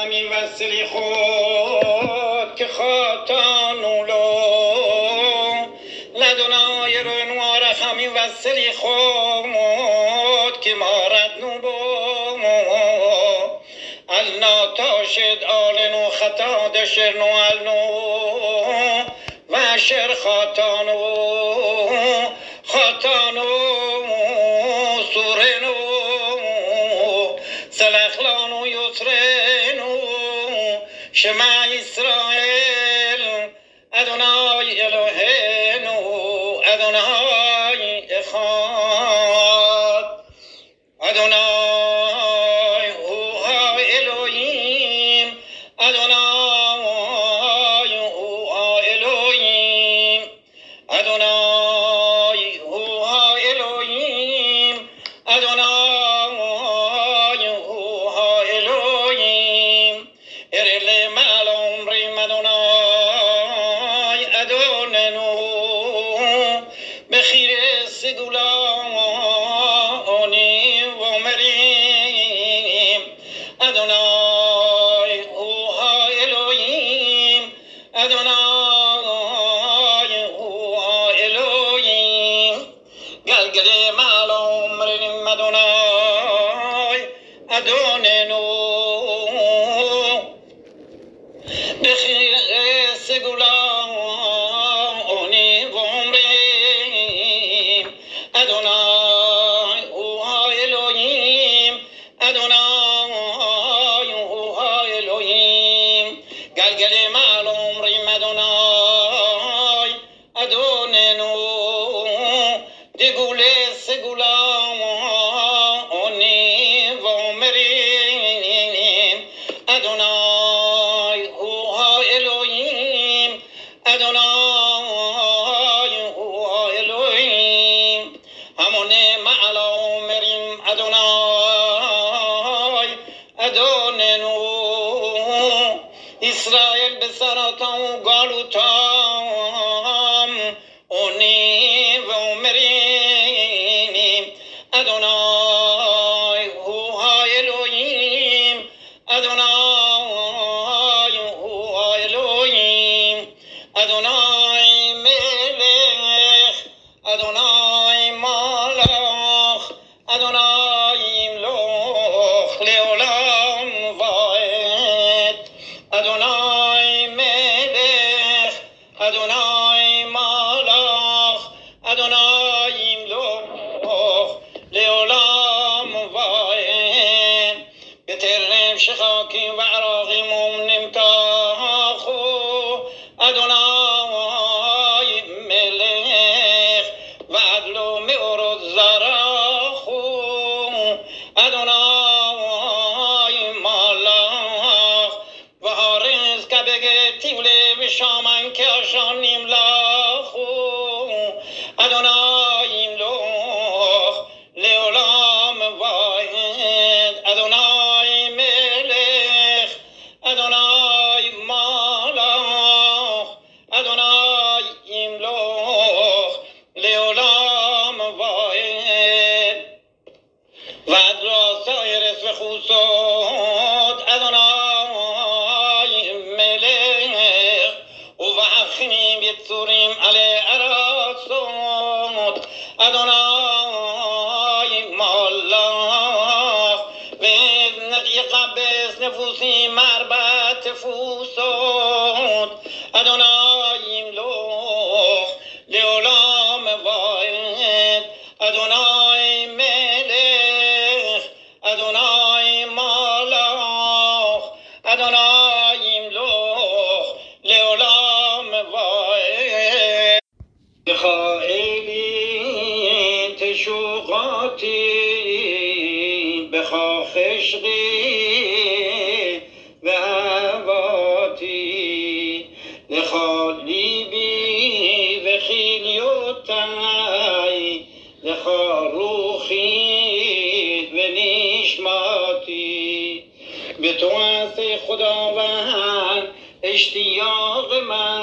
همین وصلی خود که خاتانولو لدنای رنوار همین وصلی خود که مارد نوبو النا تاشد آلنو خطا دشرنو النو و شر خاتانو سورنو سلخلانو یسرنو شما اسرائیل ادونای الوهنو ادونای اخاد ادونای هوها الوهیم ادونای هوها الوهیم ادونای هوها الوهیم ادونای هوها الوهیم ارل معلوم ریم ادونای ادوننو بخیر سگولانی و مریم ادونای هوها الوهیم ادونای هوها الوهیم گلگل معلوم ریم ادونای ادوننو بخیر سگولانی و مریم ادونای هوها الوهیم ادونای هوها الوهیم گلگل معلوم ریم ادونای ادوننو دگول سگولانی و مریم ادونای هوها الوهیم ادونای هوها الوهیم همون معلوم ریم ادونای ادوننو اسرائیل به سرطان گالوتام اونی و مریم ادونای هوها الوهیم ادونای هوها الوهیم ادونای ملک ادونای مالخ ادونای ملوخ لعلام واحد ادونای ملک ادونای مالخ ادونای ملوخ لعلام واحد بترم شخاکی و عراقی ممنم تاخو ادونای ملک و عدلو میورد زراخو ادونای مالخ و هارز که بگه تیوله و شامن که آشان نیملاخو ادونای ملوخ لعلام واحد ادونای ملک ادونای مالخ ادونای ملوخ لعلام واحد و ادرا سایرس و خوصود ادونای ملک و وحخنی بیتسوریم علی اراسود ادونای مالخ و ندی قبس نفوسی مربت فوسود ادونای ملوخ لعلام واحد ادونای ملک ادونای مالخ ادونای ملوخ لعلام واحد خائلی تشوقاتی بخوا خشقی و هواتی لخالی بی و خیلیوتای لخا روخی و نیشماتی به تو از خداوند اشتیاق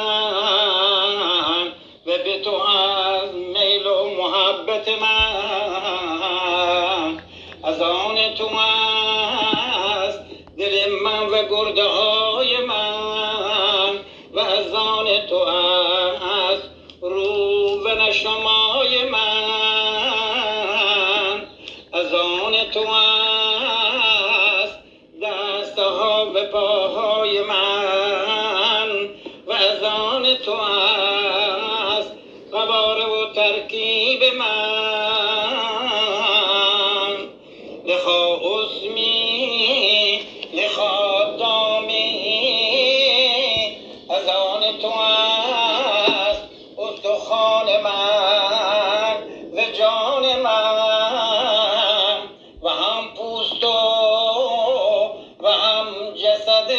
من و به تو از میل و محبت من از آن تو است دل من و گرده های من و از آن تو است رو و نشمای من، از آن تو است دستها و پاهای من و از آن تو است قواره و ترکیب من. لخا اسمی لخا دامی، از آن تو است استخوان من و جان من و هم پوست و هم جسد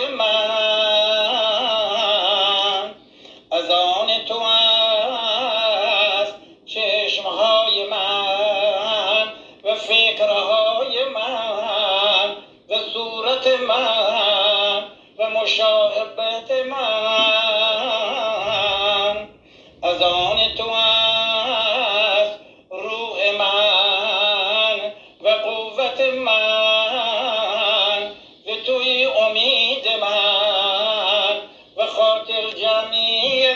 من، از آن تو است چشمهای من و فکرهای من و صورت من و مشاهبت من، از آن تو است روح من و قوت من و توی امید من و خاطر جمعی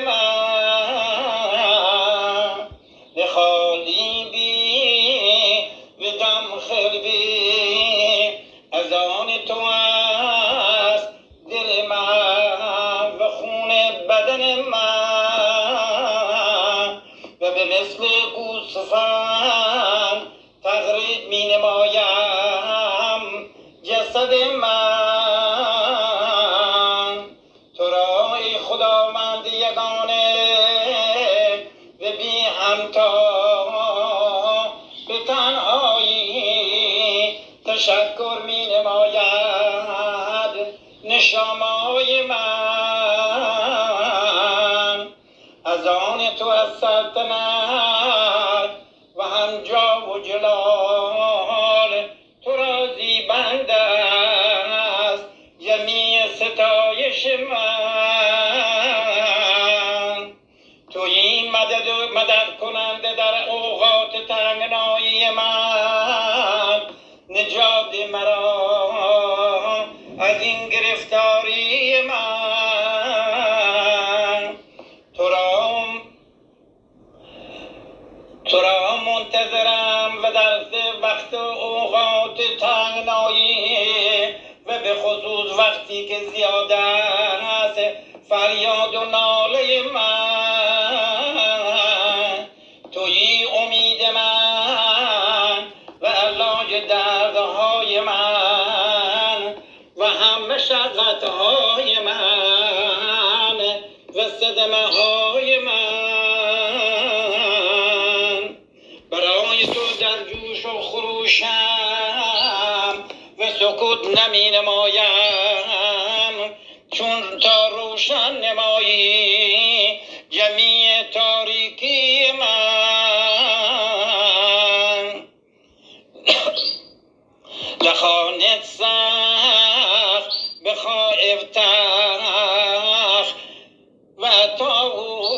من. لخالی بی و دم خلبی، از آن تو است دل من و خون بدن من و به مثل گوسفند تقریب می نمایم جسد من. تو را ای خداوند یگانه و بی همتا به تنهایی تشکر می نماید نشامای من، از آن تو از سلطنت و هم جا و جلال تو را زیبند است جمیع ستایش من. تویی مدد کننده در اوقات تنگنایی من، نجات مرا از این گرفتاری من. تو را منتظرم و در وقت اوقات تنگنایی و به خصوص وقتی که زیاده است فریاد و ناله من. تویی امید من و علاج دردهای من و هم مشقتهای من و صدمه های من. برای تو در جوش و خروشم و سکوت نمی نمایم، چون تا روشن نمایی جمیع تاریکی من. لخانت سخت بخواهف تخت و تا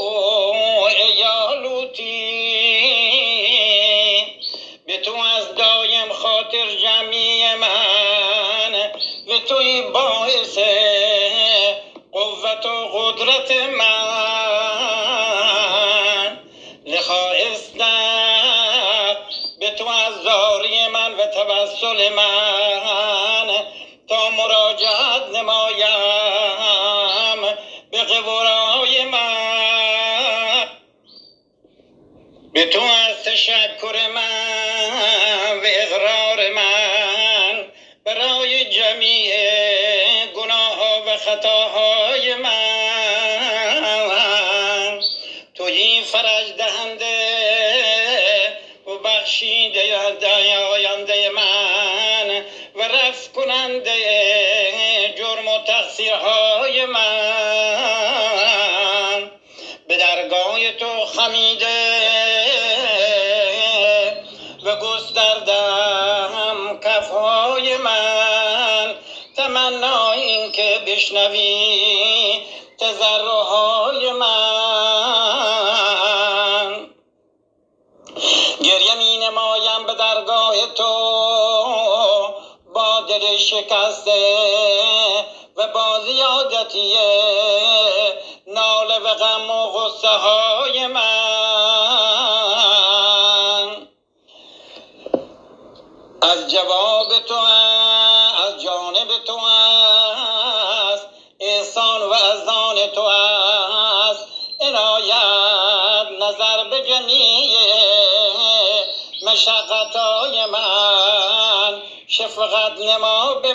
ایالوتی، به تو از دایم خاطر جمعی من و توی باعث قوت و قدرت من. لخواستم به تو از زاری من و توسل من تا مراجعت نمایم به قبرای من. به تو از تشکر من و اقرار من برای جمیع گناه ها و خطاهای من. تویی فرج دهنده و بخشیده آینده من و رفع کننده جرم و تقصیرهای من. به درگاه تو خمیده و گستردم کفهای من، تمنا این که بشنوی تضرعهای من. گریه می نمایم به درگاه تو با دل شکسته و با زیادتی ناله و غم و غصه های من. از جواب تو از جانب تو است احسان و از آن تو است عنایت، نظر به جمیع مشقتهای من، شفقت نما به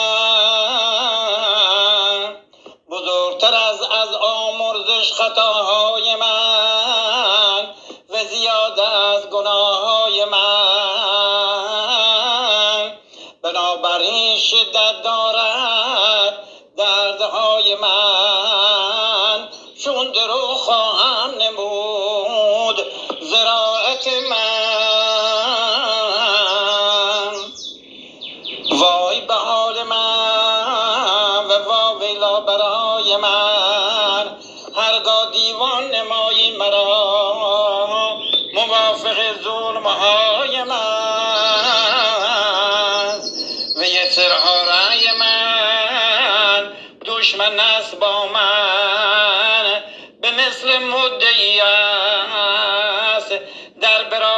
من. بزرگتر از آمرزش خطاهای من و زیاد از گناههای من، بنابراین شدت دارد دردهای من. چون درو خواهم نمود زراعت من. وای به حال من و واویلا برای من، هرگاه دیوان نمایی مرا موافق ظلمهای من. و یسرها رأی من دشمن است با من، به مثل مدعی است در برای